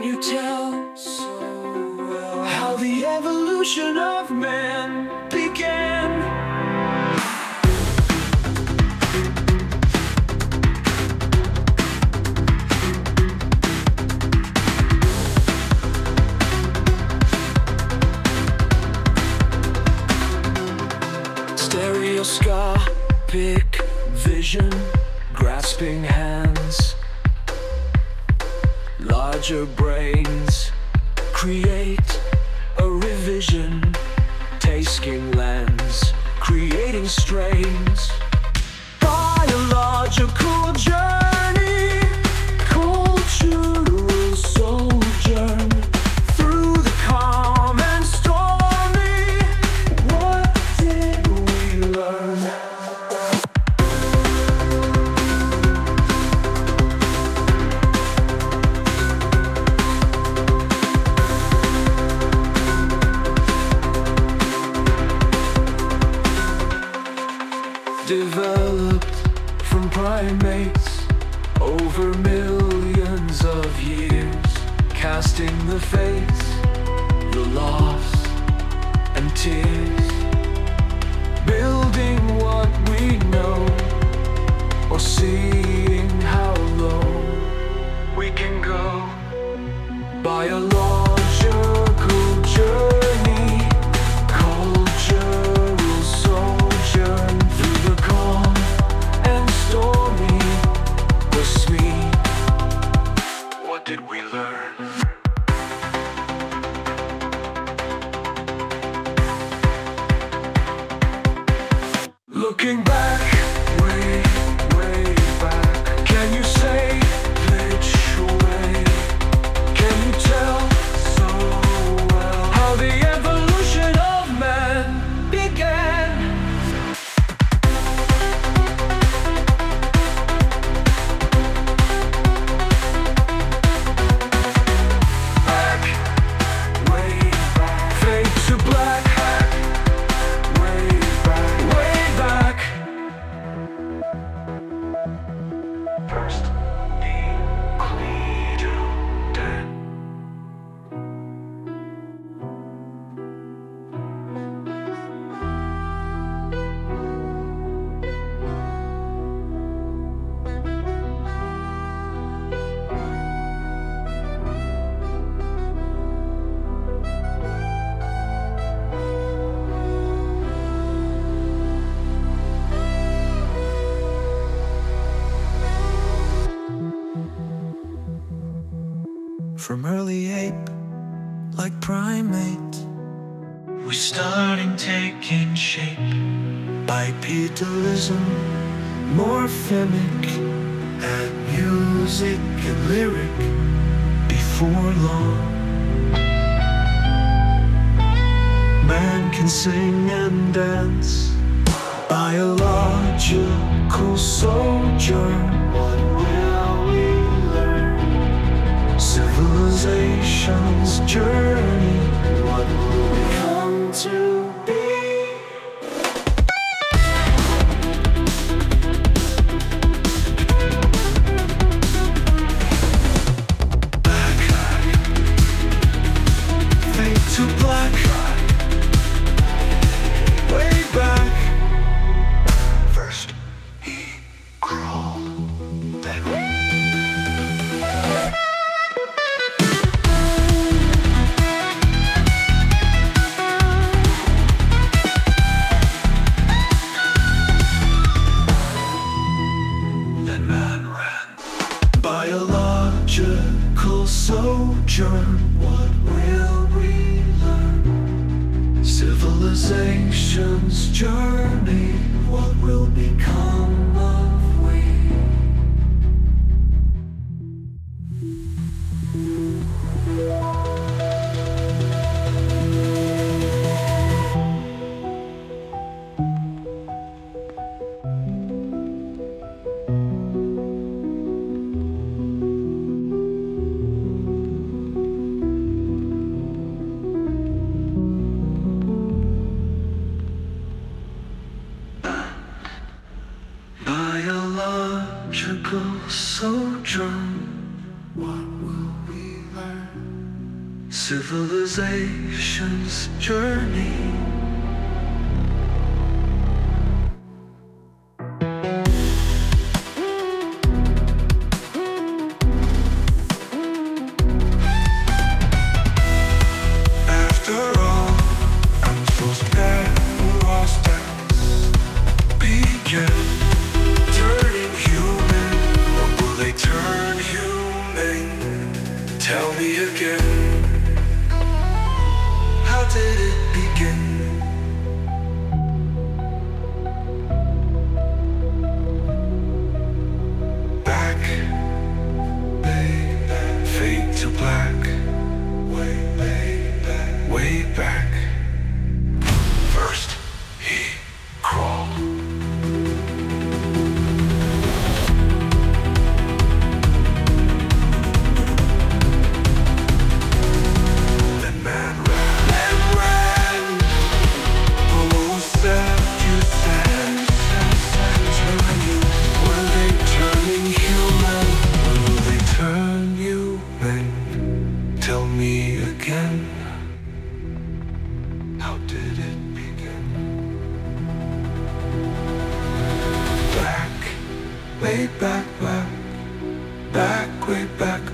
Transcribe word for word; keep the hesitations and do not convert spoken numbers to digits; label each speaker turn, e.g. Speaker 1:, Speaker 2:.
Speaker 1: Can you tell how the evolution of man began? Stereoscopic vision, grasping hands, larger brains create a revision, tasking lens, creating strains. Biological journey, cultural sojourn through the calm and stormy. What did we learn? Developed from primates over millions of years, casting the fates, the loss and tears, building what we know, or seeing how low we can go. Biological journey, cultural sojourn through the calm and stormy. Was we? What did we learn? Looking back, way, way back, can you say which way? Can you tell so well how the evolution of man began? Back, way back, fade to black, way back, way back. First, Euclidean.
Speaker 2: From early ape, like primate,
Speaker 1: We're starting taking shape.
Speaker 2: bipedalism, morphemic, and music and lyric before long. Man can sing and dance, biological sojourn. What will we learn? Civilization's journey, what will we come to be? Back, fade to black, way back. First he crawled, then we then man ran. Biological sojourn, what will we learn? Civilization's journey, what will become of we? civilization's journey. After all, I'm supposed to lost times begin. Turning human, or will they turn humane? Tell me again. How did it begin? Back, way back, fade to black, way, way back, way back. First, he crawled. Then man ran, man ran. Oh, said you said, said, said, turn you. Were they turning human? Will they turn you men? Tell me again. How did it begin? Back, way back, back, back, way back.